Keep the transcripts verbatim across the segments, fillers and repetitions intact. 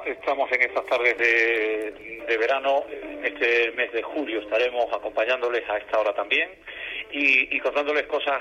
Estamos en estas tardes de, de verano, este mes de julio estaremos acompañándoles a esta hora también y, y contándoles cosas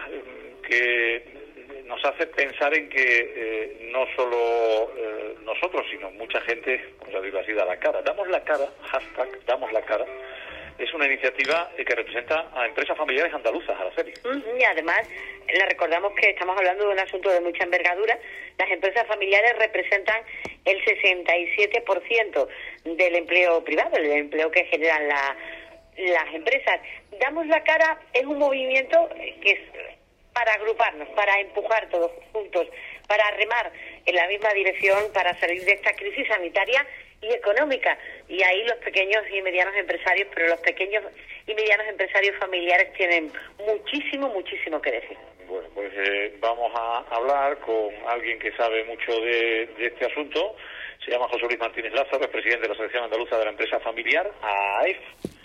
que nos hacen pensar en que eh, no solo eh, nosotros, sino mucha gente, vamos a decirlo así, da la cara. Damos la cara, hashtag, damos la cara. Es una iniciativa que representa a empresas familiares andaluzas, Araceli. Y además, le recordamos que estamos hablando de un asunto de mucha envergadura. Las empresas familiares representan el sesenta y siete por ciento del empleo privado, el empleo que generan la, las empresas. Damos la cara es un movimiento que es para agruparnos, para empujar todos juntos, para remar en la misma dirección, para salir de esta crisis sanitaria y económica. Y ahí los pequeños y medianos empresarios, pero los pequeños y medianos empresarios familiares tienen muchísimo, muchísimo que decir. Bueno, pues eh, vamos a hablar con alguien que sabe mucho de, de este asunto. Se llama José Luis Martínez Lázaro, es presidente de la Asociación Andaluza de la Empresa Familiar, A A F,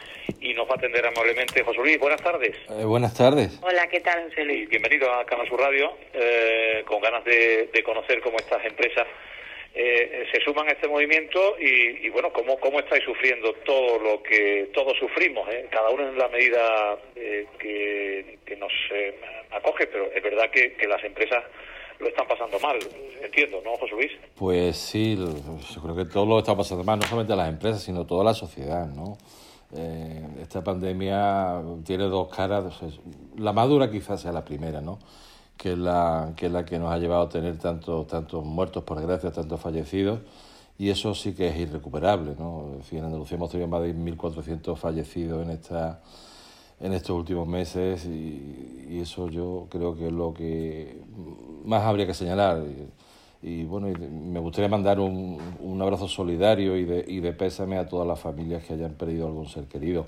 y nos va a atender amablemente. José Luis, buenas tardes. Eh, buenas tardes. Hola, ¿qué tal, José Luis? Y bienvenido a Canal Sur Radio, eh, con ganas de, de conocer cómo estas empresas eh, se suman a este movimiento y, y bueno, cómo, cómo estáis sufriendo todo lo que todos sufrimos, ¿eh? Cada uno en la medida eh, que, que nos eh, acoge, pero es verdad que, que las empresas lo están pasando mal, entiendo, ¿no, José Luis? Pues sí, yo creo que todo lo está pasando mal, no solamente las empresas, sino toda la sociedad, ¿no? Eh, esta pandemia tiene dos caras, la más dura quizás sea la primera, ¿no? Que es la que, es la que nos ha llevado a tener tantos tantos muertos, por desgracia, tantos fallecidos, y eso sí que es irrecuperable, ¿no? En fin, en Andalucía hemos tenido más de mil cuatrocientos fallecidos en esta en estos últimos meses y, y eso yo creo que es lo que más habría que señalar. Y, y bueno, y me gustaría mandar un, un abrazo solidario y de, y de pésame a todas las familias que hayan perdido algún ser querido.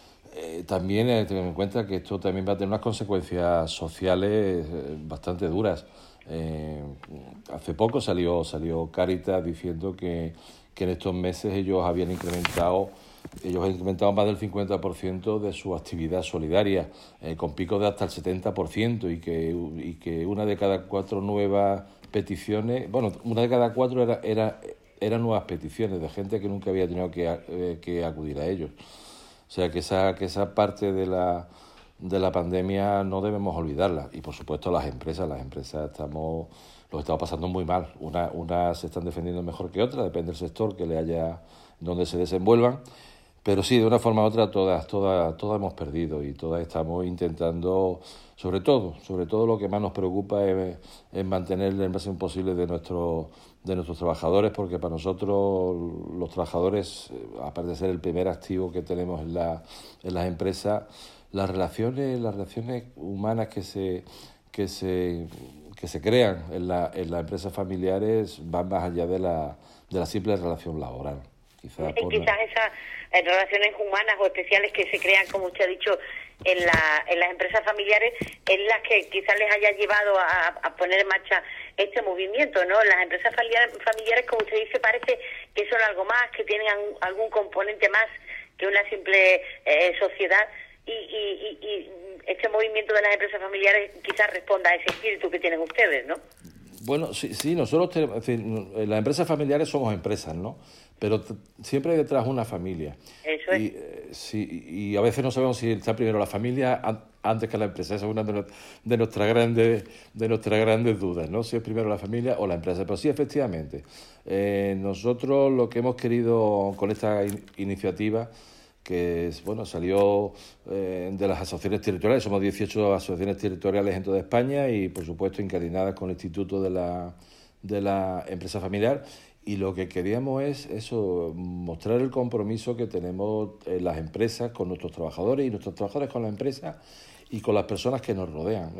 Eh, también eh, tener en cuenta que esto también va a tener unas consecuencias sociales eh, bastante duras. Eh, hace poco salió salió Cáritas diciendo que, que en estos meses ellos habían incrementado ellos han incrementado más del cincuenta por ciento de su actividad solidaria, eh, con picos de hasta el setenta por ciento, y que, y que una de cada cuatro nuevas peticiones, bueno, una de cada cuatro era, era, eran nuevas peticiones de gente que nunca había tenido que, eh, que acudir a ellos. O sea, que esa, que esa parte de la, de la pandemia no debemos olvidarla. Y, por supuesto, las empresas, las empresas estamos, lo estamos pasando muy mal. Unas una se están defendiendo mejor que otras, depende del sector que le haya, donde se desenvuelvan. Pero sí, de una forma u otra, todas, todas, todas hemos perdido y todas estamos intentando, sobre todo, sobre todo lo que más nos preocupa es, es mantener el máximo posible de, nuestro, de nuestros trabajadores, porque para nosotros los trabajadores, aparte de ser el primer activo que tenemos en, la, en las empresas, las relaciones, las relaciones humanas que se, que se, que se crean en, la, en las empresas familiares van más allá de la, de la simple relación laboral. Quizás, por... quizás esas eh, relaciones humanas o especiales que se crean, como usted ha dicho, en, la, en las empresas familiares, es las que quizás les haya llevado a, a poner en marcha este movimiento, ¿no? Las empresas familiares, familiares, como usted dice, parece que son algo más, que tienen algún componente más que una simple eh, sociedad, y, y, y, y este movimiento de las empresas familiares quizás responda a ese espíritu que tienen ustedes, ¿no? Bueno, sí, sí, nosotros tenemos, es decir, las empresas familiares somos empresas, ¿no? Pero t- siempre hay detrás una familia. Eso es. Y, eh, sí, y a veces no sabemos si está primero la familia an- antes que la empresa. Esa es una de, no, de, nuestras grandes, de nuestras grandes dudas, ¿no? Si es primero la familia o la empresa. Pero sí, efectivamente, eh, nosotros lo que hemos querido con esta in- iniciativa, que es, bueno, salió eh, de las asociaciones territoriales, somos dieciocho asociaciones territoriales en toda España y, por supuesto, incardinadas con el Instituto de la, de la Empresa Familiar, y lo que queríamos es eso, mostrar el compromiso que tenemos en las empresas con nuestros trabajadores y nuestros trabajadores con las empresas y con las personas que nos rodean.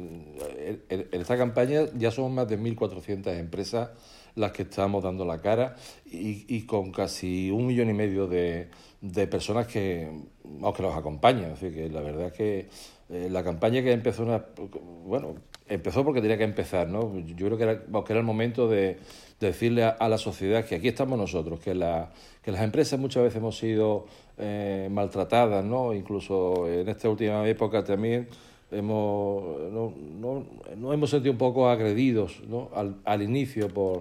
Eh, en, en esta campaña ya somos más de mil cuatrocientas empresas las que estamos dando la cara y, y con casi un millón y medio de, de personas que, que nos acompañan. Así que la verdad es que eh, la campaña que empezó, una, bueno, empezó porque tenía que empezar, ¿no? Yo creo que era, que era el momento de, de decirle a, a la sociedad que aquí estamos nosotros, que, la, que las empresas muchas veces hemos sido eh, maltratadas, ¿no? Incluso en esta última época también hemos no, no, nos hemos sentido un poco agredidos, ¿no? al, al inicio por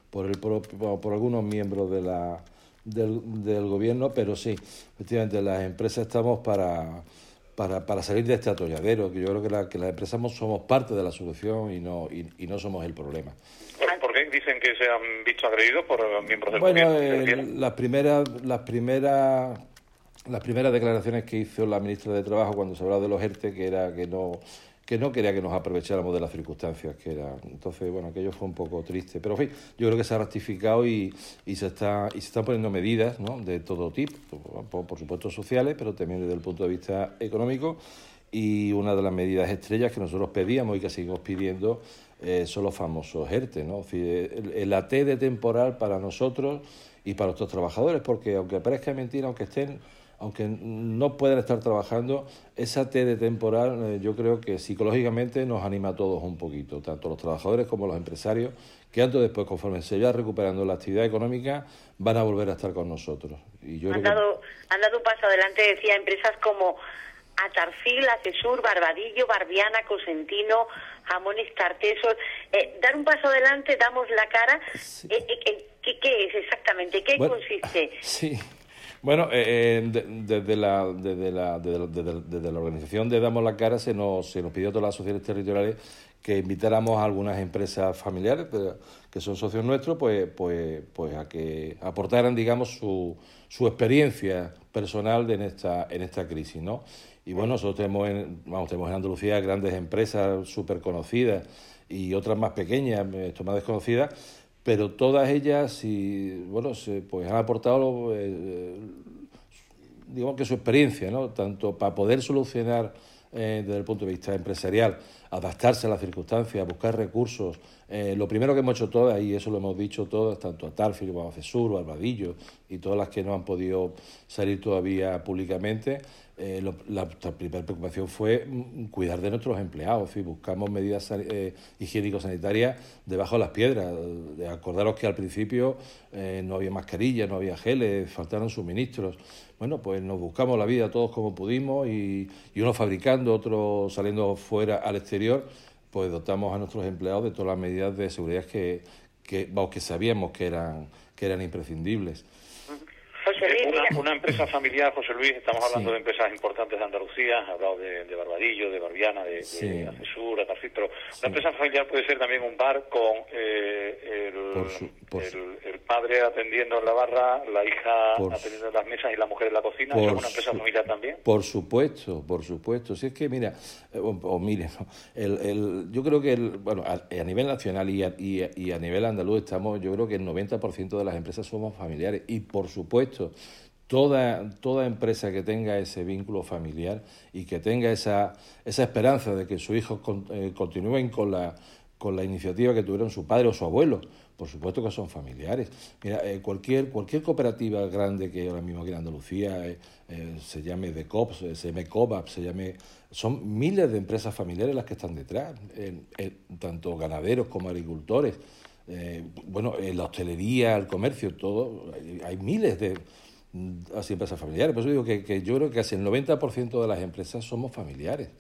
por, el propio, por algunos miembros de la, del, del gobierno, pero sí, efectivamente, las empresas estamos para, para, para salir de este atolladero, que yo creo que, la, que las empresas somos, somos parte de la solución y no, y, y no somos el problema. ¿Por qué dicen que se han visto agredidos por miembros del bueno, gobierno? Bueno, eh, las primeras, las primeras, las primeras declaraciones que hizo la ministra de Trabajo cuando se hablaba de los ERTE, que era que no, que no quería que nos aprovecháramos de las circunstancias que era. Entonces, bueno, aquello fue un poco triste. Pero, en fin, yo creo que se ha rectificado y, y se está y se están poniendo medidas, ¿no?, de todo tipo, por, por supuesto sociales, pero también desde el punto de vista económico. Y una de las medidas estrellas que nosotros pedíamos y que seguimos pidiendo eh, son los famosos ERTE, ¿no? Es decir, el, el A T de temporal para nosotros y para nuestros trabajadores, porque aunque parezca mentira, aunque estén, aunque no puedan estar trabajando, esa A T de temporal eh, yo creo que psicológicamente nos anima a todos un poquito, tanto los trabajadores como los empresarios, que antes o después, conforme se vaya recuperando la actividad económica, van a volver a estar con nosotros. Y yo han, creo dado, que... han dado un paso adelante, decía, empresas como Atarfil, Acesur, Barbadillo, Barbiana, Cosentino, Jamones Tartesos. Eh, dar un paso adelante, damos la cara. Sí. Eh, eh, ¿qué, ¿Qué es exactamente? ¿Qué bueno, consiste? Sí. Bueno, eh, de, desde, la, desde, la, desde, la, desde, la, desde la organización de Damos la Cara se nos, se nos pidió a todas las sociedades territoriales que invitáramos a algunas empresas familiares que son socios nuestros, pues, pues, pues a que aportaran, digamos, su, su experiencia personal en esta, en esta crisis, ¿no? Y bueno, nosotros tenemos en, vamos, tenemos en Andalucía grandes empresas súper conocidas y otras más pequeñas, esto más desconocidas, pero todas ellas, y, bueno, se, pues han aportado, eh, digamos que su experiencia, ¿no?, tanto para poder solucionar eh, desde el punto de vista empresarial, adaptarse a las circunstancias, buscar recursos. Eh, lo primero que hemos hecho todas, y eso lo hemos dicho todas, tanto Atarfil como Acesur, Barbadillo y todas las que no han podido salir todavía públicamente, eh, lo, la, la primera preocupación fue cuidar de nuestros empleados. Es decir, buscamos medidas eh, higiénico-sanitarias debajo de las piedras. De acordaros que al principio eh, no había mascarillas, no había geles, faltaron suministros. Bueno, pues nos buscamos la vida todos como pudimos y, y unos fabricando, otros saliendo fuera al exterior, pues dotamos a nuestros empleados de todas las medidas de seguridad que, que, vamos, que sabíamos que eran, que eran imprescindibles. José Luis, una, una empresa familiar, José Luis, estamos hablando sí. de empresas importantes de Andalucía, has hablado de, de Barbadillo, de Barbiana, de, sí. de Acesur, Atarfil, pero sí. una empresa familiar puede ser también un bar con eh, el, por su, por el, el padre atendiendo en la barra, la hija atendiendo en las mesas y la mujer en la cocina. ¿Es una empresa su, familiar también? Por supuesto, por supuesto. Si es que, mira, o, o mire, ¿no? el, el, yo creo que, el, bueno, a, a nivel nacional y a, y, a, y a nivel andaluz estamos, yo creo que el noventa por ciento de las empresas somos familiares y, por supuesto, Toda, toda empresa que tenga ese vínculo familiar y que tenga esa, esa esperanza de que sus hijos con, eh, continúen con la, con la iniciativa que tuvieron su padre o su abuelo, por supuesto que son familiares. Mira, eh, cualquier, cualquier cooperativa grande que ahora mismo aquí en Andalucía eh, eh, se llame D E C O P, se llame COBAP, se llame... Son miles de empresas familiares las que están detrás, eh, eh, tanto ganaderos como agricultores. Eh, bueno, en la hostelería, el comercio, todo, hay, hay miles de... así empresas familiares. Por eso digo que, que yo creo que casi el noventa por ciento de las empresas somos familiares.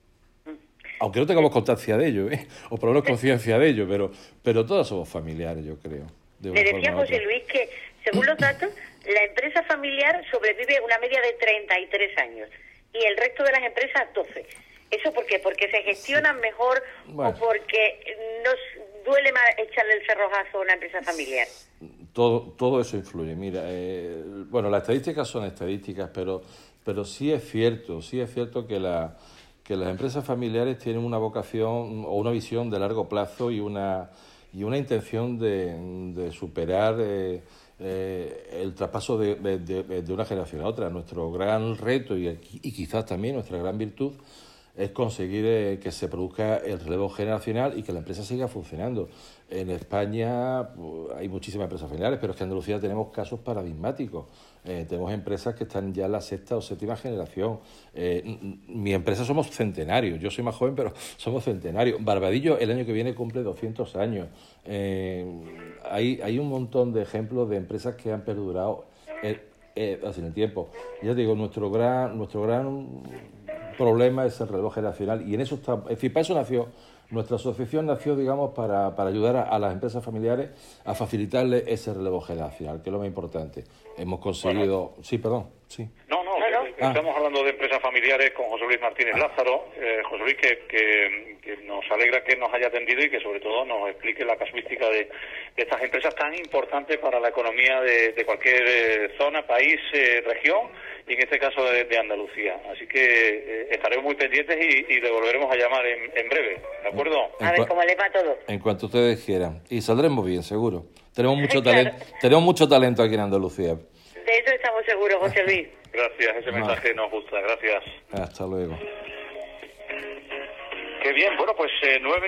Aunque no tengamos constancia de ello, ¿eh? O por lo menos conciencia de ello, pero, pero todas somos familiares, yo creo. Le decía José Luis que, según los datos, la empresa familiar sobrevive una media de treinta y tres años y el resto de las empresas doce. ¿Eso por qué? ¿Porque se gestionan mejor bueno. o porque nos duele más echarle el cerrojazo a una empresa familiar? Todo, todo eso influye. Mira, eh, bueno, las estadísticas son estadísticas, pero, pero sí es cierto, sí es cierto que, la, que las empresas familiares tienen una vocación o una visión de largo plazo y una, y una intención de, de superar eh, eh, el traspaso de, de, de, de una generación a otra. Nuestro gran reto y, y quizás también nuestra gran virtud es conseguir eh, que se produzca el relevo generacional y que la empresa siga funcionando. En España pues, hay muchísimas empresas familiares, pero es que en Andalucía tenemos casos paradigmáticos. Eh, tenemos empresas que están ya en la sexta o séptima generación. Eh, mi empresa somos centenarios. Yo soy más joven, pero somos centenarios. Barbadillo el año que viene cumple doscientos años. Eh, hay, hay un montón de ejemplos de empresas que han perdurado eh, eh, así en el tiempo. Ya te digo, nuestro gran... Nuestro gran problema, ese relevo generacional, y en eso está, es decir, para eso nació, nuestra asociación nació, digamos, para, para ayudar a, a las empresas familiares a facilitarle ese relevo generacional, que es lo más importante. Hemos conseguido... Bueno. Sí, perdón, sí. No, no, no, no. Estamos ah. hablando de empresas familiares con José Luis Martínez ah. Lázaro. Eh, José Luis, que, que, que nos alegra que nos haya atendido y que sobre todo nos explique la casuística de, de estas empresas tan importantes para la economía de, de cualquier eh, zona, país, eh, región, y en este caso de, de Andalucía. Así que eh, estaremos muy pendientes y, y le volveremos a llamar en, en breve, ¿de acuerdo? A ver cómo le va todo. En cuanto ustedes quieran. Y saldremos bien, seguro. Tenemos mucho talento, claro. tenemos mucho talento aquí en Andalucía. De eso estamos seguros, José Luis. Gracias, ese mensaje nos gusta, gracias. Hasta luego. Qué bien, bueno, pues eh, nueve